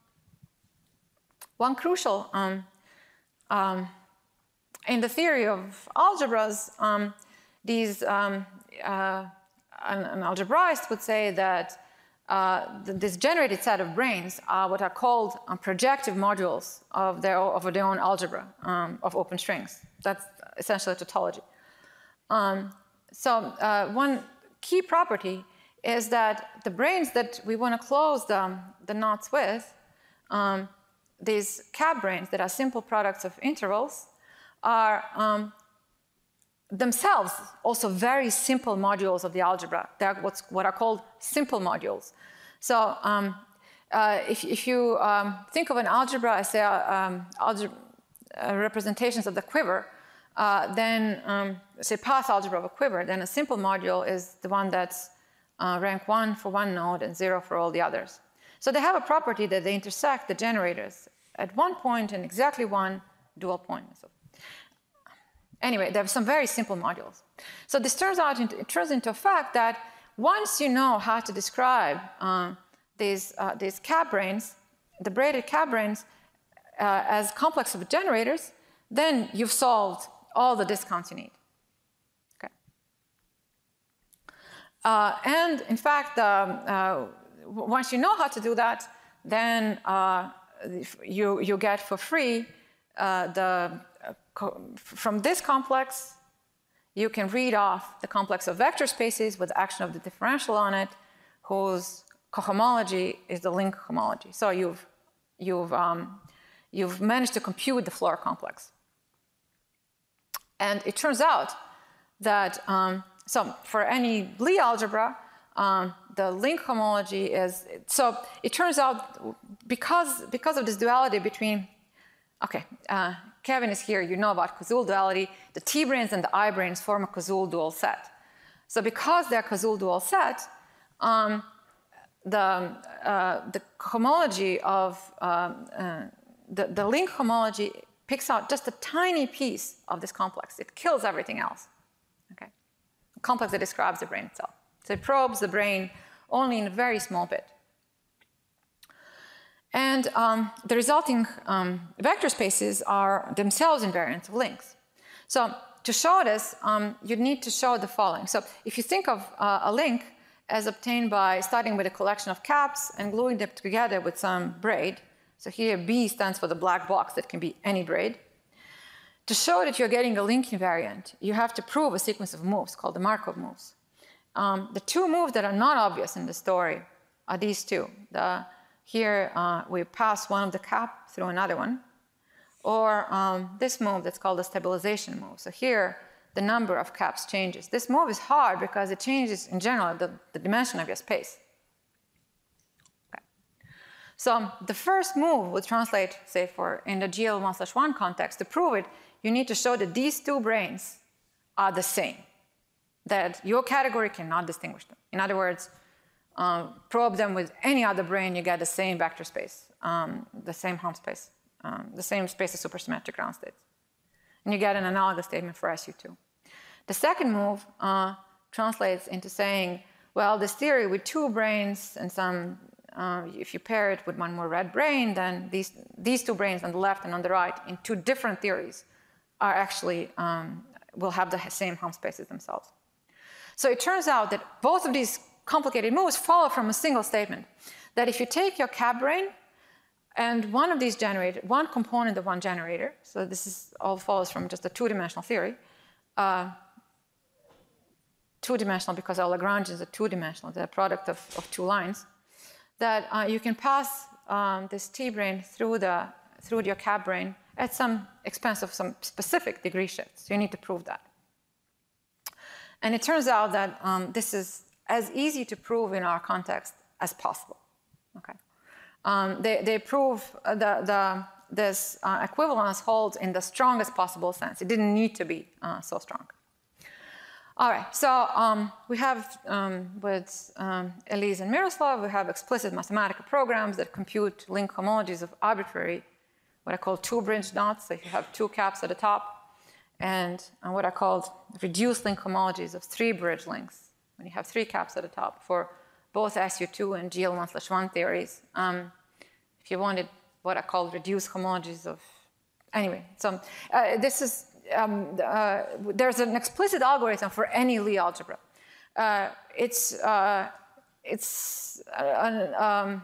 one crucial, um, um, in the theory of algebras, um, these, um, uh, an, an algebraist would say that Uh, the, this generated set of branes are what are called um, projective modules of their, of their own algebra um, of open strings. That's essentially a tautology. Um, so uh, one key property is that the branes that we want to close the, the knots with um, these cap branes that are simple products of intervals are um, themselves also very simple modules of the algebra. They're what's, what are called simple modules. So um, uh, if, if you um, think of an algebra as, say, uh, um, algebra, uh, representations of the quiver, uh, then, um, say, path algebra of a quiver, then a simple module is the one that's uh, rank one for one node and zero for all the others. So they have a property that they intersect the generators at one point and exactly one dual point. So anyway, they have some very simple modules. So this turns out, into, it turns into a fact that once you know how to describe uh, these, uh, these cap branes, the braided cap branes, uh, as complex of generators, then you've solved all the discounts you need. Okay. Uh, and in fact, um, uh, once you know how to do that, then uh, you, you get for free uh, the from this complex, you can read off the complex of vector spaces with action of the differential on it, whose cohomology is the link homology. So you've, you've, um, you've managed to compute the Floer complex. And it turns out that, um, so for any Lie algebra, um, the link homology is, so it turns out because, because of this duality between, okay, uh, Kevin is here, you know about Koszul duality. The T-branes and the I-branes form a Koszul dual set. So because they're Koszul dual set, um, the, uh, the homology of, um, uh, the, the link homology picks out just a tiny piece of this complex. It kills everything else, okay? A complex that describes the brane itself. So it probes the brane only in a very small bit. And um, the resulting um, vector spaces are themselves invariants of links. So to show this, um, you'd need to show the following. So if you think of uh, a link as obtained by starting with a collection of caps and gluing them together with some braid, so here B stands for the black box that can be any braid. To show that you're getting a link invariant, you have to prove a sequence of moves called the Markov moves. Um, the two moves that are not obvious in the story are these two. The Here, uh, we pass one of the cap through another one, or um, this move that's called the stabilization move. So here, the number of caps changes. This move is hard because it changes, in general, the, the dimension of your space. Okay. So the first move would translate, say, for in the G L one slash one context. To prove it, you need to show that these two branes are the same, that your category cannot distinguish them. In other words, Uh, probe them with any other brane, you get the same vector space, um, the same Helm space, um, the same space of supersymmetric ground states. And you get an analogous statement for S U two. The second move uh, translates into saying, well, this theory with two branes and some, uh, if you pair it with one more red brane, then these, these two branes on the left and on the right in two different theories are actually, um, will have the same Helm spaces themselves. So it turns out that both of these complicated moves follow from a single statement, that if you take your cap brane and one of these generator, one component of one generator, so this is all follows from just a two-dimensional theory, uh, two-dimensional because our Lagrangians are two-dimensional, they're a product of, of two lines, that uh, you can pass um, this T-brane through, the, through your cap brane at some expense of some specific degree shifts. You need to prove that. And it turns out that um, this is as easy to prove in our context as possible. Okay, um, they, they prove the, the, this uh, equivalence holds in the strongest possible sense. It didn't need to be uh, so strong. All right, so um, we have um, with um, Elise and Miroslav, we have explicit Mathematica programs that compute link homologies of arbitrary, what I call two-bridge knots. So if you have two caps at the top, and uh, what I called reduced link homologies of three-bridge links, when you have three caps at the top for both S U two and G L one slash one theories. Um, if you wanted what I call reduced homologies of, anyway, so uh, this is, um, uh, there's an explicit algorithm for any Lie algebra. Uh, it's, uh, it's, uh, um,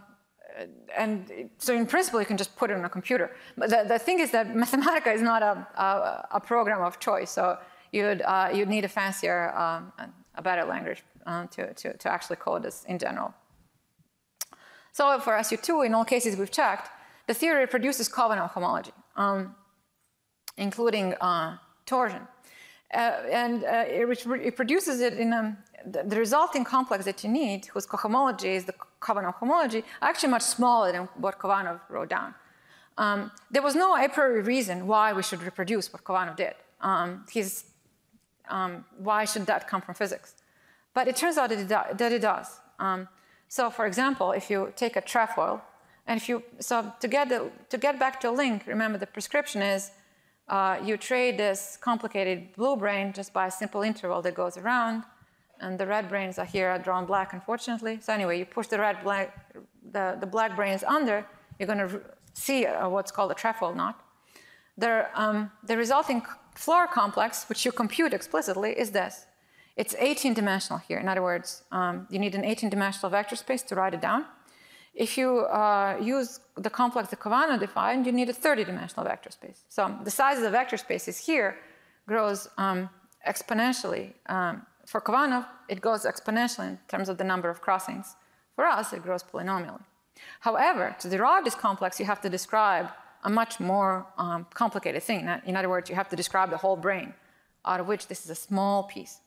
and so in principle, you can just put it on a computer. But the, the thing is that Mathematica is not a, a, a program of choice, so you'd, uh, you'd need a fancier, um, a better language uh, to, to, to actually code this in general. So for S U two, in all cases we've checked, the theory produces Kovanov homology, um, including uh, torsion. Uh, and uh, it, it produces it in a, the, the resulting complex that you need, whose cohomology is the Kovanov homology, actually much smaller than what Kovanov wrote down. Um, there was no a priori reason why we should reproduce what Kovanov did. Um, he's, um, why should that come from physics? But it turns out that it, do, that it does. Um, so for example, if you take a trefoil, and if you, so to get, the, to get back to a link, remember the prescription is uh, you trade this complicated blue brane just by a simple interval that goes around, and the red branes are here are drawn black, unfortunately. So anyway, you push the red black, the, the black branes under, you're going to see uh, what's called a trefoil knot. The, um, the resulting Floer complex, which you compute explicitly, is this. It's eighteen dimensional here. In other words, um, you need an eighteen dimensional vector space to write it down. If you uh, use the complex that Kovanov defined, you need a thirty dimensional vector space. So the size of the vector spaces here grows um, exponentially. Um, for Kovanov, it goes exponentially in terms of the number of crossings. For us, it grows polynomially. However, to derive this complex, you have to describe a much more um, complicated thing. In other words, you have to describe the whole brane, out of which this is a small piece.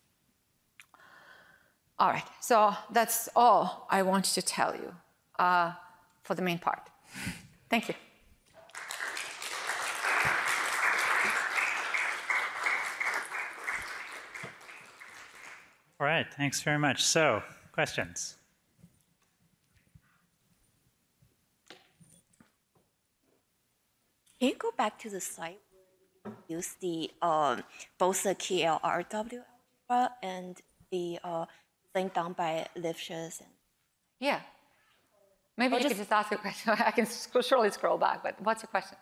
All right, so that's all I wanted to tell you uh, for the main part. Thank you.
All right, thanks very much. So, questions?
Can you go back to the slide where you use the um, both the K L R W algebra and the uh, thing done by Lifshitz? And
Yeah. Maybe
Or
you
just-
could just ask a question. I can sc- surely scroll back, but what's your question?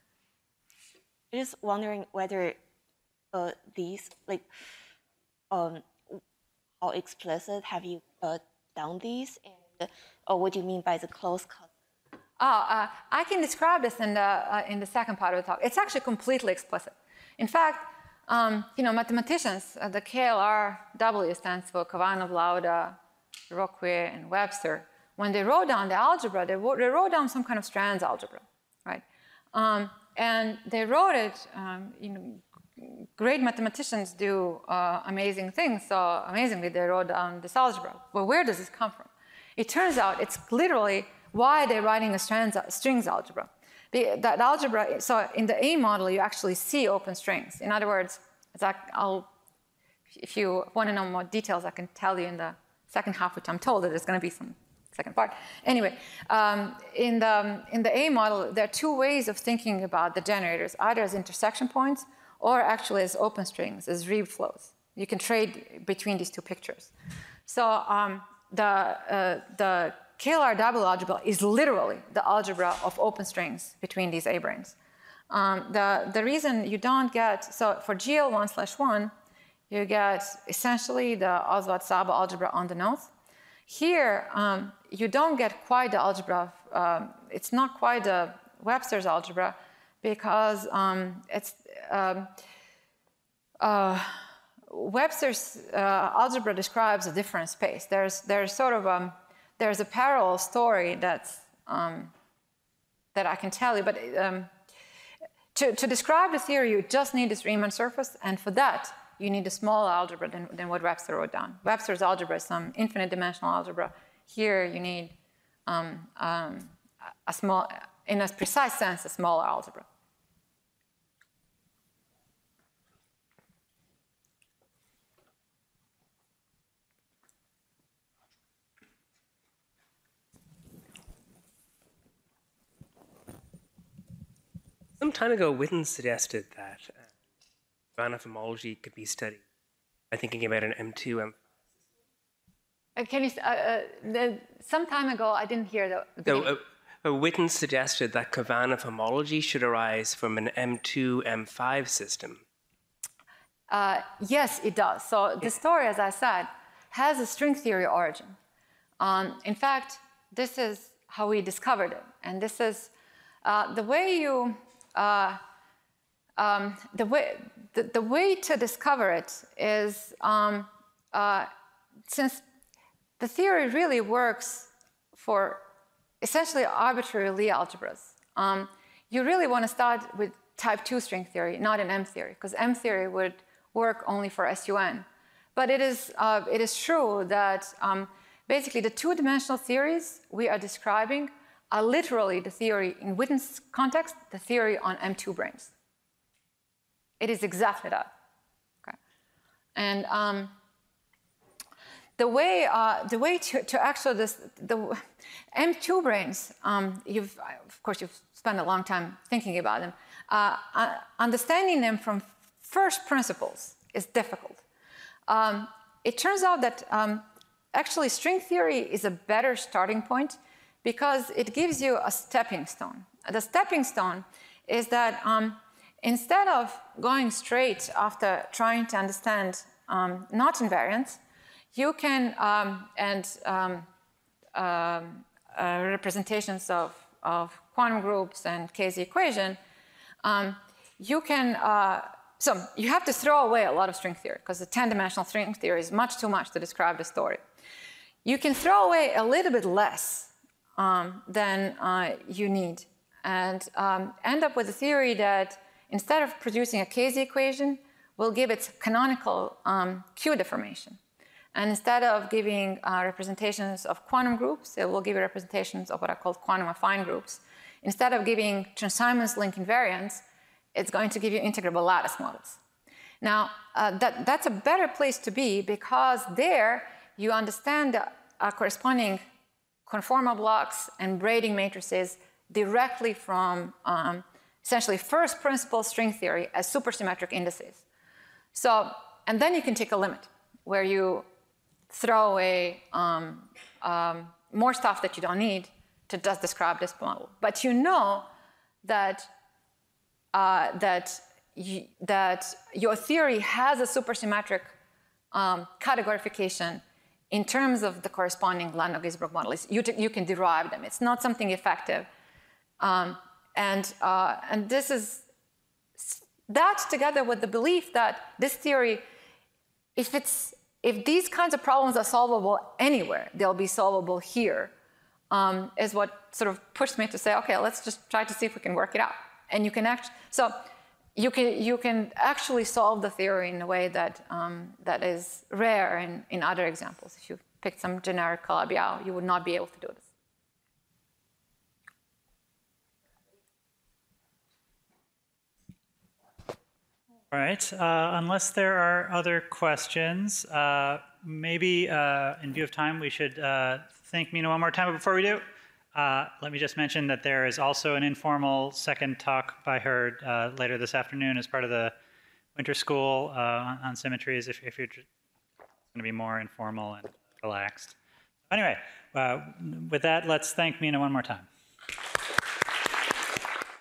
I'm just wondering whether uh, these, like, um, how explicit have you uh, done these, and or what do you mean by the close cut?
Oh, uh, I can describe this in the, uh, in the second part of the talk. It's actually completely explicit. In fact, um, you know, mathematicians, uh, the K L R W stands for Kovanov, Lauda, Rocquier, and Webster. When they wrote down the algebra, they, wo- they wrote down some kind of strands algebra, right? Um, and they wrote it, um, you know, great mathematicians do uh, amazing things. So amazingly, they wrote down this algebra. Well, where does this come from? It turns out it's literally why they're writing a strands, strings algebra. The, that algebra, so in the A model, you actually see open strings. In other words, it's like I'll, if you want to know more details, I can tell you in the second half, which I'm told that there's going to be some second part. Anyway, um, in, the, in the A model, there are two ways of thinking about the generators, either as intersection points or actually as open strings, as Reeb flows. You can trade between these two pictures. So um, the, uh, the K L R W algebra is literally the algebra of open strings between these A-branes. Um, the, the reason you don't get, so for G L one slash one, you get essentially the Oswald-Saba algebra on the nose. Here, um, you don't get quite the algebra, of, um, it's not quite the Webster's algebra because um, it's, um, uh, Webster's uh, algebra describes a different space. There's, there's sort of a, there's a parallel story that's, um, that I can tell you, but um, to, to describe the theory, you just need this Riemann surface, and for that, you need a smaller algebra than, than what Webster wrote down. Webster's algebra is some infinite dimensional algebra. Here, you need um, um, a small, in a precise sense, a smaller algebra.
Some time ago, Witten suggested that uh, Kovanov homology could be studied by thinking about an M two, M five.
Uh, can you, uh, uh, the, some time ago, I didn't hear the, the
So,
beginning.
uh, uh, Witten suggested that Kovanov homology should arise from an M two, M five system.
Uh, yes, it does. So the story, as I said, has a string theory origin. Um, in fact, this is how we discovered it. And this is uh, the way you, uh, um, the, way, the, the way to discover it is, um, uh, since the theory really works for essentially arbitrary Lie algebras. Um, you really want to start with type two string theory, not an M theory, because M theory would work only for S U N. But it is, uh, it is true that um, basically the two-dimensional theories we are describing are literally the theory in Witten's context, the theory on M two branes. It is exactly that. Okay. And um, the way, uh, the way to, to actually this, the M two branes, um, you've, of course, you've spent a long time thinking about them. Uh, uh, understanding them from first principles is difficult. Um, it turns out that um, actually string theory is a better starting point because it gives you a stepping stone. The stepping stone is that um, instead of going straight after trying to understand um, knot invariants, you can, um, and um, um, uh, representations of, of quantum groups and K Z equation, um, you can, uh, so you have to throw away a lot of string theory because the ten-dimensional string theory is much too much to describe the story. You can throw away a little bit less um, than uh, you need and um, end up with a theory that instead of producing a K Z equation, will give its canonical um, Q deformation. And instead of giving uh, representations of quantum groups, it will give you representations of what are called quantum affine groups. Instead of giving Chern-Simons link invariants, it's going to give you integrable lattice models. Now, uh, that, that's a better place to be because there you understand the uh, corresponding conformal blocks and braiding matrices directly from um, essentially first principle string theory as supersymmetric indices. So, and then you can take a limit where you throw away um, um, more stuff that you don't need to just describe this model. But you know that, uh, that, you, that your theory has a supersymmetric um, categorification in terms of the corresponding Landau-Gisbrook models. You, you can derive them. It's not something effective. Um, and, uh, and this is, that together with the belief that this theory, if it's, if these kinds of problems are solvable anywhere, they'll be solvable here, um, is what sort of pushed me to say, okay, let's just try to see if we can work it out. And you can actually, so you can, you can actually solve the theory in a way that, um, that is rare in, in other examples. If you picked some generic Calabi-Yau, you would not be able to do this.
All right, uh, unless there are other questions, uh, maybe uh, in view of time, we should uh, thank Mina one more time. But before we do, uh, let me just mention that there is also an informal second talk by her uh, later this afternoon as part of the winter school uh, on symmetries, if, if you're going to be more informal and relaxed. Anyway, uh, with that, let's thank Mina one more time.